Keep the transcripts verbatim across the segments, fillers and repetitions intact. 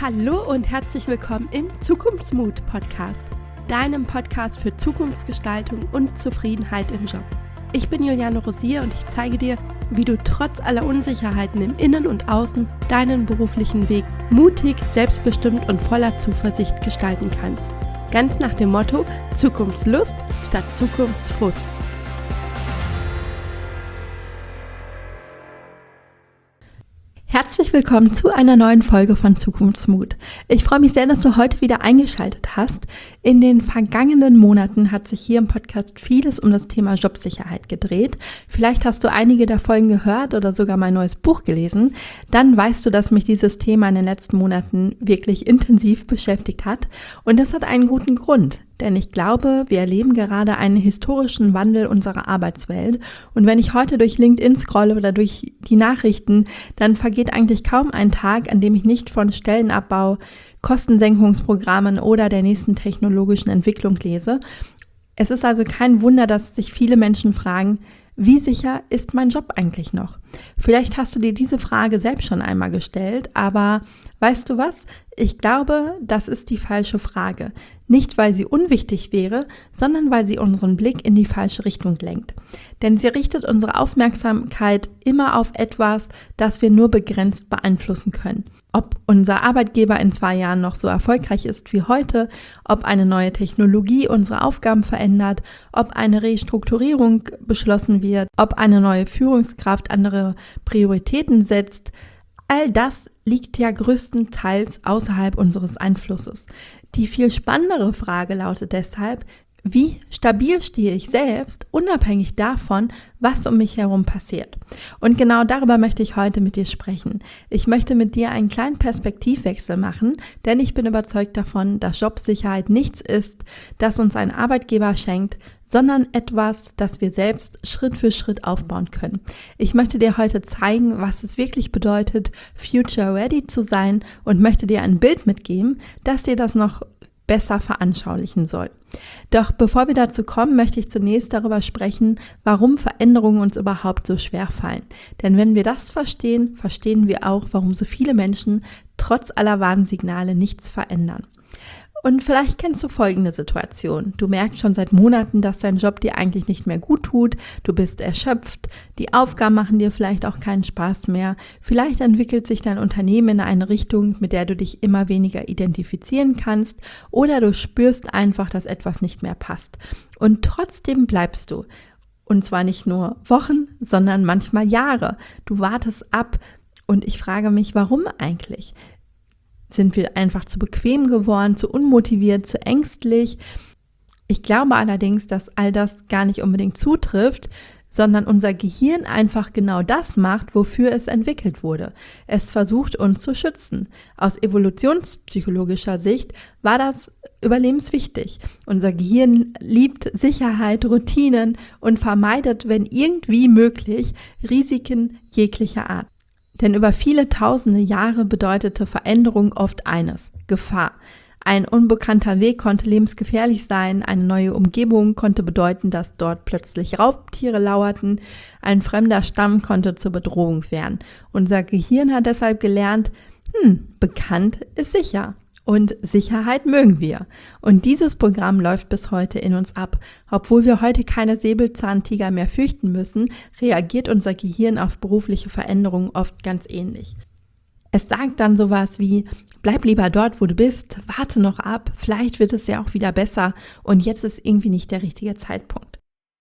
Hallo und herzlich willkommen im Zukunftsmut-Podcast, deinem Podcast für Zukunftsgestaltung und Zufriedenheit im Job. Ich bin Juliane Rosier und ich zeige dir, wie du trotz aller Unsicherheiten im Innen und Außen deinen beruflichen Weg mutig, selbstbestimmt und voller Zuversicht gestalten kannst. Ganz nach dem Motto Zukunftslust statt Zukunftsfrust. Herzlich willkommen zu einer neuen Folge von Zukunftsmut. Ich freue mich sehr, dass du heute wieder eingeschaltet hast. In den vergangenen Monaten hat sich hier im Podcast vieles um das Thema Jobsicherheit gedreht. Vielleicht hast du einige der Folgen gehört oder sogar mein neues Buch gelesen. Dann weißt du, dass mich dieses Thema in den letzten Monaten wirklich intensiv beschäftigt hat. Und das hat einen guten Grund. Denn ich glaube, wir erleben gerade einen historischen Wandel unserer Arbeitswelt. Und wenn ich heute durch LinkedIn scrolle oder durch die Nachrichten, dann vergeht eigentlich kaum ein Tag, an dem ich nicht von Stellenabbau, Kostensenkungsprogrammen oder der nächsten technologischen Entwicklung lese. Es ist also kein Wunder, dass sich viele Menschen fragen, wie sicher ist mein Job eigentlich noch? Vielleicht hast du dir diese Frage selbst schon einmal gestellt, aber weißt du was? Ich glaube, das ist die falsche Frage. Nicht, weil sie unwichtig wäre, sondern weil sie unseren Blick in die falsche Richtung lenkt. Denn sie richtet unsere Aufmerksamkeit immer auf etwas, das wir nur begrenzt beeinflussen können. Ob unser Arbeitgeber in zwei Jahren noch so erfolgreich ist wie heute, ob eine neue Technologie unsere Aufgaben verändert, ob eine Restrukturierung beschlossen wird, ob eine neue Führungskraft andere Prioritäten setzt, all das liegt ja größtenteils außerhalb unseres Einflusses. Die viel spannendere Frage lautet deshalb, wie stabil stehe ich selbst, unabhängig davon, was um mich herum passiert? Und genau darüber möchte ich heute mit dir sprechen. Ich möchte mit dir einen kleinen Perspektivwechsel machen, denn ich bin überzeugt davon, dass Jobsicherheit nichts ist, das uns ein Arbeitgeber schenkt, sondern etwas, das wir selbst Schritt für Schritt aufbauen können. Ich möchte dir heute zeigen, was es wirklich bedeutet, future ready zu sein und möchte dir ein Bild mitgeben, das dir das noch besser veranschaulichen soll. Doch bevor wir dazu kommen, möchte ich zunächst darüber sprechen, warum Veränderungen uns überhaupt so schwer fallen. Denn wenn wir das verstehen, verstehen wir auch, warum so viele Menschen trotz aller Warnsignale nichts verändern. Und vielleicht kennst du folgende Situation. Du merkst schon seit Monaten, dass dein Job dir eigentlich nicht mehr gut tut. Du bist erschöpft. Die Aufgaben machen dir vielleicht auch keinen Spaß mehr. Vielleicht entwickelt sich dein Unternehmen in eine Richtung, mit der du dich immer weniger identifizieren kannst. Oder du spürst einfach, dass etwas nicht mehr passt. Und trotzdem bleibst du. Und zwar nicht nur Wochen, sondern manchmal Jahre. Du wartest ab. Und ich frage mich, warum eigentlich? Sind wir einfach zu bequem geworden, zu unmotiviert, zu ängstlich? Ich glaube allerdings, dass all das gar nicht unbedingt zutrifft, sondern unser Gehirn einfach genau das macht, wofür es entwickelt wurde. Es versucht, uns zu schützen. Aus evolutionspsychologischer Sicht war das überlebenswichtig. Unser Gehirn liebt Sicherheit, Routinen und vermeidet, wenn irgendwie möglich, Risiken jeglicher Art. Denn über viele tausende Jahre bedeutete Veränderung oft eines: Gefahr. Ein unbekannter Weg konnte lebensgefährlich sein, eine neue Umgebung konnte bedeuten, dass dort plötzlich Raubtiere lauerten, ein fremder Stamm konnte zur Bedrohung werden. Unser Gehirn hat deshalb gelernt, hm, bekannt ist sicher. Und Sicherheit mögen wir. Und dieses Programm läuft bis heute in uns ab. Obwohl wir heute keine Säbelzahntiger mehr fürchten müssen, reagiert unser Gehirn auf berufliche Veränderungen oft ganz ähnlich. Es sagt dann sowas wie, bleib lieber dort, wo du bist, warte noch ab, vielleicht wird es ja auch wieder besser und jetzt ist irgendwie nicht der richtige Zeitpunkt.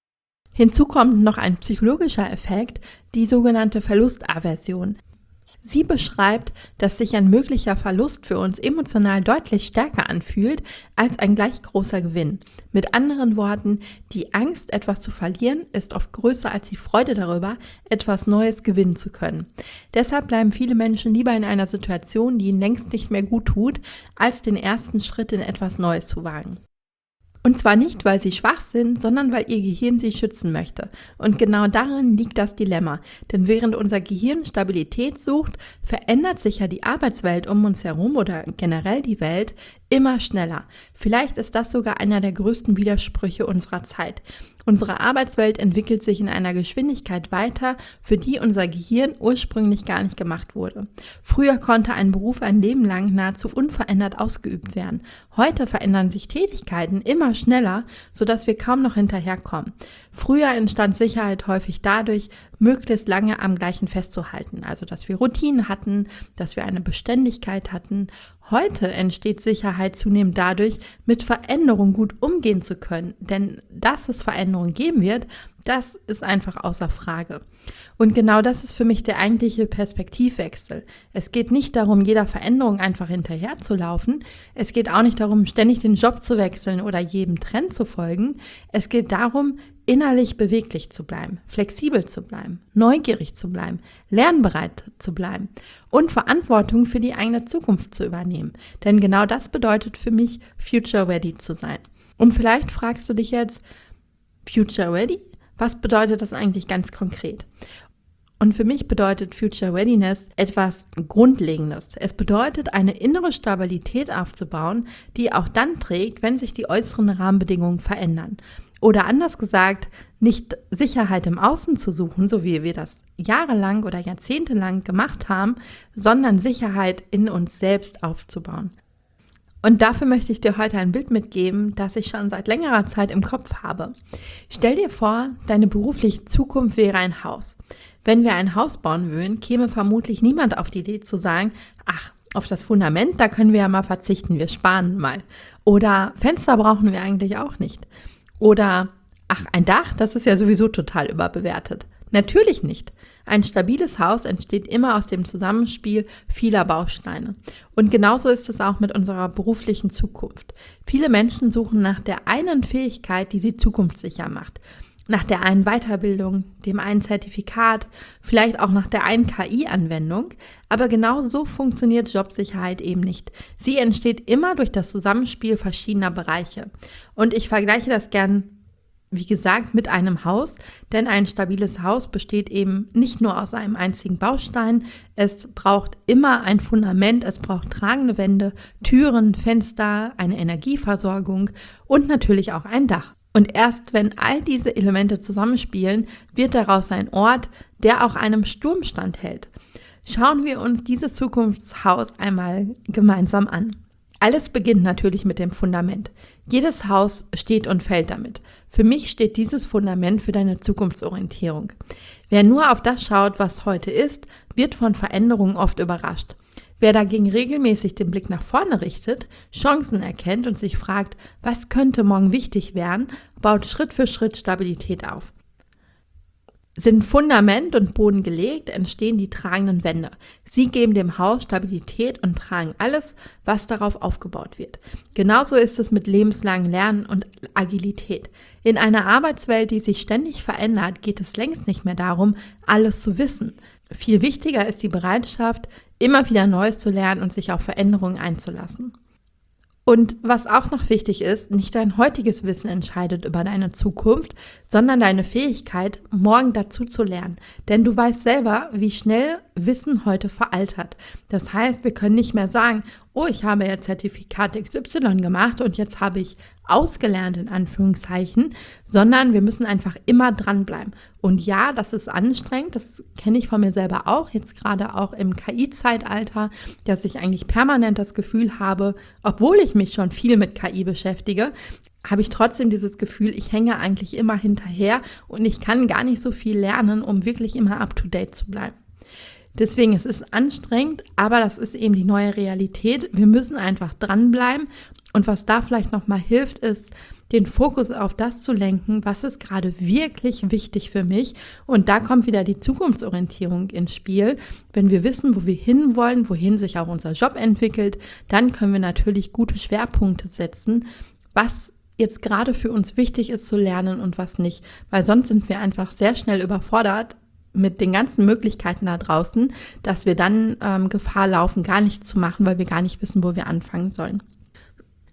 Hinzu kommt noch ein psychologischer Effekt, die sogenannte Verlustaversion. Sie beschreibt, dass sich ein möglicher Verlust für uns emotional deutlich stärker anfühlt als ein gleich großer Gewinn. Mit anderen Worten, die Angst, etwas zu verlieren, ist oft größer als die Freude darüber, etwas Neues gewinnen zu können. Deshalb bleiben viele Menschen lieber in einer Situation, die ihnen längst nicht mehr gut tut, als den ersten Schritt in etwas Neues zu wagen. Und zwar nicht, weil sie schwach sind, sondern weil ihr Gehirn sie schützen möchte. Und genau darin liegt das Dilemma. Denn während unser Gehirn Stabilität sucht, verändert sich ja die Arbeitswelt um uns herum oder generell die Welt immer schneller. Vielleicht ist das sogar einer der größten Widersprüche unserer Zeit. Unsere Arbeitswelt entwickelt sich in einer Geschwindigkeit weiter, für die unser Gehirn ursprünglich gar nicht gemacht wurde. Früher konnte ein Beruf ein Leben lang nahezu unverändert ausgeübt werden. Heute verändern sich Tätigkeiten immer schneller, sodass wir kaum noch hinterherkommen. Früher entstand Sicherheit häufig dadurch, möglichst lange am Gleichen festzuhalten, also dass wir Routinen hatten, dass wir eine Beständigkeit hatten. Heute entsteht Sicherheit zunehmend dadurch, mit Veränderung gut umgehen zu können, denn dass es Veränderung geben wird, das ist einfach außer Frage. Und genau das ist für mich der eigentliche Perspektivwechsel. Es geht nicht darum, jeder Veränderung einfach hinterherzulaufen. Es geht auch nicht darum, ständig den Job zu wechseln oder jedem Trend zu folgen. Es geht darum, innerlich beweglich zu bleiben, flexibel zu bleiben, neugierig zu bleiben, lernbereit zu bleiben und Verantwortung für die eigene Zukunft zu übernehmen. Denn genau das bedeutet für mich, future ready zu sein. Und vielleicht fragst du dich jetzt, future ready? Was bedeutet das eigentlich ganz konkret? Und für mich bedeutet Future Readiness etwas Grundlegendes. Es bedeutet, eine innere Stabilität aufzubauen, die auch dann trägt, wenn sich die äußeren Rahmenbedingungen verändern. Oder anders gesagt, nicht Sicherheit im Außen zu suchen, so wie wir das jahrelang oder jahrzehntelang gemacht haben, sondern Sicherheit in uns selbst aufzubauen. Und dafür möchte ich dir heute ein Bild mitgeben, das ich schon seit längerer Zeit im Kopf habe. Stell dir vor, deine berufliche Zukunft wäre ein Haus. Wenn wir ein Haus bauen würden, käme vermutlich niemand auf die Idee zu sagen, ach, auf das Fundament, da können wir ja mal verzichten, wir sparen mal. Oder Fenster brauchen wir eigentlich auch nicht. Oder, ach, ein Dach, das ist ja sowieso total überbewertet. Natürlich nicht. Ein stabiles Haus entsteht immer aus dem Zusammenspiel vieler Bausteine. Und genauso ist es auch mit unserer beruflichen Zukunft. Viele Menschen suchen nach der einen Fähigkeit, die sie zukunftssicher macht. Nach der einen Weiterbildung, dem einen Zertifikat, vielleicht auch nach der einen K I-Anwendung. Aber genau so funktioniert Jobsicherheit eben nicht. Sie entsteht immer durch das Zusammenspiel verschiedener Bereiche. Und ich vergleiche das gern, wie gesagt, mit einem Haus, denn ein stabiles Haus besteht eben nicht nur aus einem einzigen Baustein. Es braucht immer ein Fundament, es braucht tragende Wände, Türen, Fenster, eine Energieversorgung und natürlich auch ein Dach. Und erst wenn all diese Elemente zusammenspielen, wird daraus ein Ort, der auch einem Sturm standhält. Schauen wir uns dieses Zukunftshaus einmal gemeinsam an. Alles beginnt natürlich mit dem Fundament. Jedes Haus steht und fällt damit. Für mich steht dieses Fundament für deine Zukunftsorientierung. Wer nur auf das schaut, was heute ist, wird von Veränderungen oft überrascht. Wer dagegen regelmäßig den Blick nach vorne richtet, Chancen erkennt und sich fragt, was könnte morgen wichtig werden, baut Schritt für Schritt Stabilität auf. Sind Fundament und Boden gelegt, entstehen die tragenden Wände. Sie geben dem Haus Stabilität und tragen alles, was darauf aufgebaut wird. Genauso ist es mit lebenslangem Lernen und Agilität. In einer Arbeitswelt, die sich ständig verändert, geht es längst nicht mehr darum, alles zu wissen. Viel wichtiger ist die Bereitschaft, immer wieder Neues zu lernen und sich auf Veränderungen einzulassen. Und was auch noch wichtig ist, nicht dein heutiges Wissen entscheidet über deine Zukunft, sondern deine Fähigkeit, morgen dazu zu lernen. Denn du weißt selber, wie schnell Wissen heute veraltert. Das heißt, wir können nicht mehr sagen, oh, ich habe ja Zertifikat X Y gemacht und jetzt habe ich ausgelernt in Anführungszeichen, sondern wir müssen einfach immer dranbleiben. Und ja, das ist anstrengend, das kenne ich von mir selber auch, jetzt gerade auch im K I-Zeitalter, dass ich eigentlich permanent das Gefühl habe, obwohl ich mich schon viel mit K I beschäftige, habe ich trotzdem dieses Gefühl, ich hänge eigentlich immer hinterher und ich kann gar nicht so viel lernen, um wirklich immer up-to-date zu bleiben. Deswegen, es ist anstrengend, aber das ist eben die neue Realität. Wir müssen einfach dranbleiben. Und was da vielleicht nochmal hilft, ist, den Fokus auf das zu lenken, was ist gerade wirklich wichtig für mich. Und da kommt wieder die Zukunftsorientierung ins Spiel. Wenn wir wissen, wo wir hinwollen, wohin sich auch unser Job entwickelt, dann können wir natürlich gute Schwerpunkte setzen, was jetzt gerade für uns wichtig ist zu lernen und was nicht. Weil sonst sind wir einfach sehr schnell überfordert mit den ganzen Möglichkeiten da draußen, dass wir dann ähm, Gefahr laufen, gar nichts zu machen, weil wir gar nicht wissen, wo wir anfangen sollen.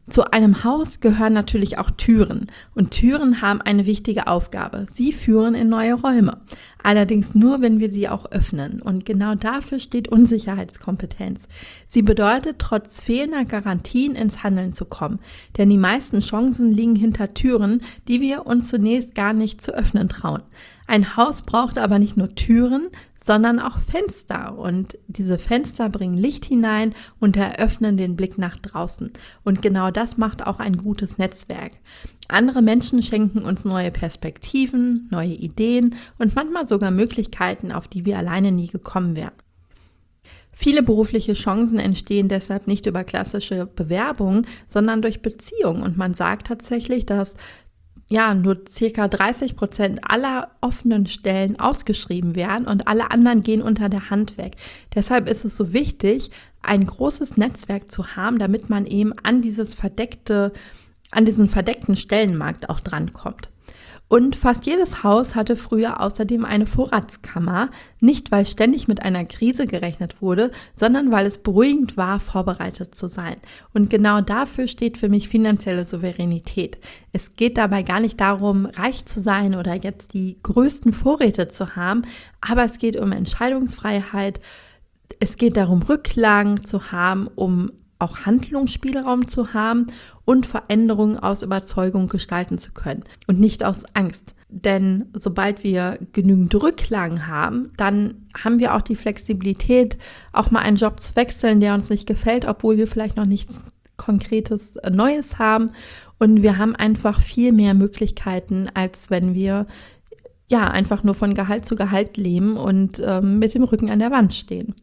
Zu einem Haus gehören natürlich auch Türen und Türen haben eine wichtige Aufgabe. Sie führen in neue Räume, allerdings nur, wenn wir sie auch öffnen und genau dafür steht Unsicherheitskompetenz. Sie bedeutet, trotz fehlender Garantien ins Handeln zu kommen, denn die meisten Chancen liegen hinter Türen, die wir uns zunächst gar nicht zu öffnen trauen. Ein Haus braucht aber nicht nur Türen, sondern auch Fenster und diese Fenster bringen Licht hinein und eröffnen den Blick nach draußen und genau das macht auch ein gutes Netzwerk. Andere Menschen schenken uns neue Perspektiven, neue Ideen und manchmal sogar Möglichkeiten, auf die wir alleine nie gekommen wären. Viele berufliche Chancen entstehen deshalb nicht über klassische Bewerbung, sondern durch Beziehungen und man sagt tatsächlich, dass ja, nur circa dreißig Prozent aller offenen Stellen ausgeschrieben werden und alle anderen gehen unter der Hand weg. Deshalb ist es so wichtig, ein großes Netzwerk zu haben, damit man eben an dieses verdeckte, an diesen verdeckten Stellenmarkt auch drankommt. Und fast jedes Haus hatte früher außerdem eine Vorratskammer, nicht weil ständig mit einer Krise gerechnet wurde, sondern weil es beruhigend war, vorbereitet zu sein. Und genau dafür steht für mich finanzielle Souveränität. Es geht dabei gar nicht darum, reich zu sein oder jetzt die größten Vorräte zu haben, aber es geht um Entscheidungsfreiheit, es geht darum, Rücklagen zu haben, um auch Handlungsspielraum zu haben und Veränderungen aus Überzeugung gestalten zu können und nicht aus Angst. Denn sobald wir genügend Rücklagen haben, dann haben wir auch die Flexibilität, auch mal einen Job zu wechseln, der uns nicht gefällt, obwohl wir vielleicht noch nichts Konkretes Neues haben. Und wir haben einfach viel mehr Möglichkeiten, als wenn wir ja einfach nur von Gehalt zu Gehalt leben und ähm, mit dem Rücken an der Wand stehen.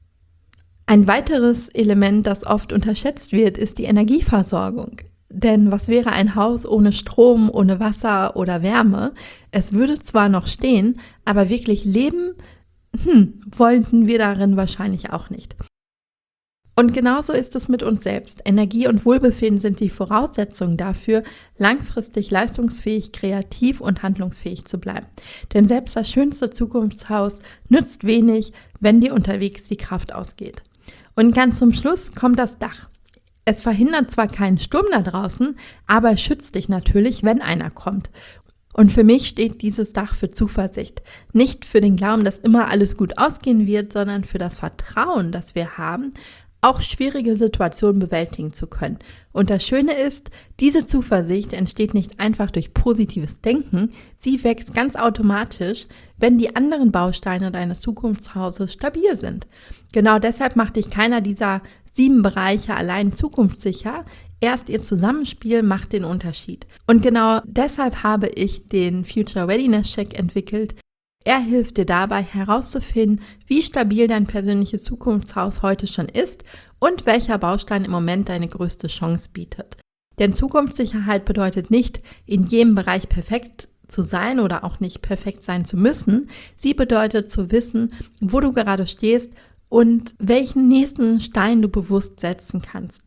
Ein weiteres Element, das oft unterschätzt wird, ist die Energieversorgung. Denn was wäre ein Haus ohne Strom, ohne Wasser oder Wärme? Es würde zwar noch stehen, aber wirklich leben, hm, wollten wir darin wahrscheinlich auch nicht. Und genauso ist es mit uns selbst. Energie und Wohlbefinden sind die Voraussetzungen dafür, langfristig leistungsfähig, kreativ und handlungsfähig zu bleiben. Denn selbst das schönste Zukunftshaus nützt wenig, wenn dir unterwegs die Kraft ausgeht. Und ganz zum Schluss kommt das Dach. Es verhindert zwar keinen Sturm da draußen, aber es schützt dich natürlich, wenn einer kommt. Und für mich steht dieses Dach für Zuversicht. Nicht für den Glauben, dass immer alles gut ausgehen wird, sondern für das Vertrauen, das wir haben, auch schwierige Situationen bewältigen zu können. Und das Schöne ist, diese Zuversicht entsteht nicht einfach durch positives Denken, sie wächst ganz automatisch, wenn die anderen Bausteine deines Zukunftshauses stabil sind. Genau deshalb macht dich keiner dieser sieben Bereiche allein zukunftssicher. Erst ihr Zusammenspiel macht den Unterschied. Und genau deshalb habe ich den Future Readiness Check entwickelt. Er hilft dir dabei herauszufinden, wie stabil dein persönliches Zukunftshaus heute schon ist und welcher Baustein im Moment deine größte Chance bietet. Denn Zukunftssicherheit bedeutet nicht, in jedem Bereich perfekt zu sein oder auch nicht perfekt sein zu müssen. Sie bedeutet zu wissen, wo du gerade stehst und welchen nächsten Stein du bewusst setzen kannst.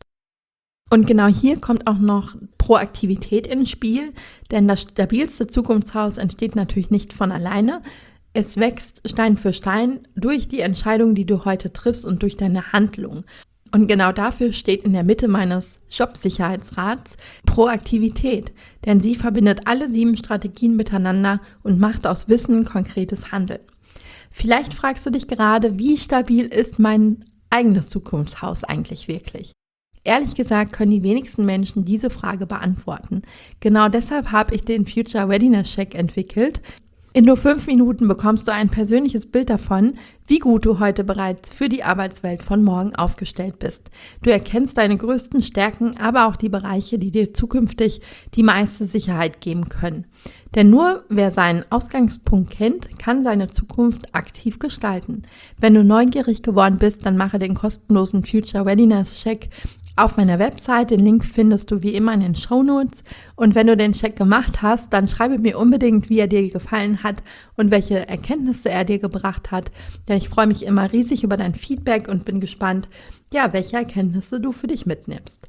Und genau hier kommt auch noch Proaktivität ins Spiel, denn das stabilste Zukunftshaus entsteht natürlich nicht von alleine. Es wächst Stein für Stein durch die Entscheidung, die du heute triffst und durch deine Handlung. Und genau dafür steht in der Mitte meines Jobsicherheitsrats Proaktivität, denn sie verbindet alle sieben Strategien miteinander und macht aus Wissen konkretes Handeln. Vielleicht fragst du dich gerade, wie stabil ist mein eigenes Zukunftshaus eigentlich wirklich? Ehrlich gesagt können die wenigsten Menschen diese Frage beantworten. Genau deshalb habe ich den Future Readiness Check entwickelt. In nur fünf Minuten bekommst du ein persönliches Bild davon, wie gut du heute bereits für die Arbeitswelt von morgen aufgestellt bist. Du erkennst deine größten Stärken, aber auch die Bereiche, die dir zukünftig die meiste Sicherheit geben können. Denn nur wer seinen Ausgangspunkt kennt, kann seine Zukunft aktiv gestalten. Wenn du neugierig geworden bist, dann mache den kostenlosen Future Readiness Check auf meiner Website. Den Link findest du wie immer in den Shownotes. Und wenn du den Check gemacht hast, dann schreibe mir unbedingt, wie er dir gefallen hat und welche Erkenntnisse er dir gebracht hat. Denn ich freue mich immer riesig über dein Feedback und bin gespannt, ja, welche Erkenntnisse du für dich mitnimmst.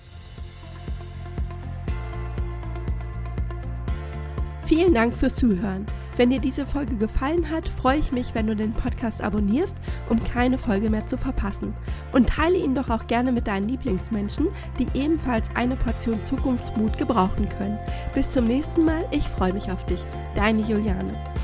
Vielen Dank fürs Zuhören. Wenn dir diese Folge gefallen hat, freue ich mich, wenn du den Podcast abonnierst, um keine Folge mehr zu verpassen. Und teile ihn doch auch gerne mit deinen Lieblingsmenschen, die ebenfalls eine Portion Zukunftsmut gebrauchen können. Bis zum nächsten Mal, ich freue mich auf dich. Deine Juliane.